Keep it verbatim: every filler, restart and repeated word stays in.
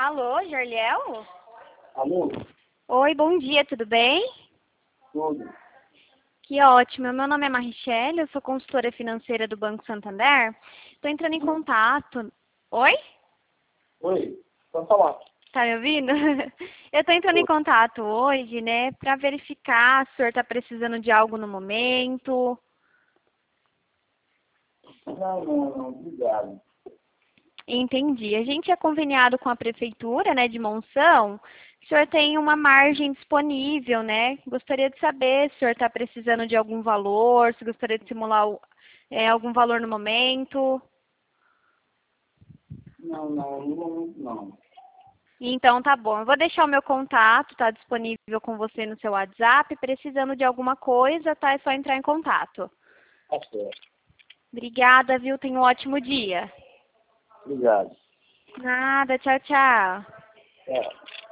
Alô, Jorliel? Alô? Oi, bom dia, tudo bem? Tudo. Que ótimo. Meu nome é Marichelle, eu sou consultora financeira do Banco Santander. Estou entrando em contato. Oi? Oi, pode falar. Tá me ouvindo? Eu estou entrando em Oi. contato hoje, né, para verificar se o senhor está precisando de algo no momento. Não, não, não, obrigado. Entendi. A gente é conveniado com a prefeitura, né, de Monção. O senhor tem uma margem disponível, né? Gostaria de saber se o senhor está precisando de algum valor, se gostaria de simular o- é, algum valor no momento. Não, não, no momento não. Então tá bom. Eu vou deixar o meu contato, tá disponível com você no seu WhatsApp. Precisando de alguma coisa, tá? É só entrar em contato. Tá certo. Obrigada, viu? Tenha um ótimo dia. Obrigado. Nada, tchau, tchau. É.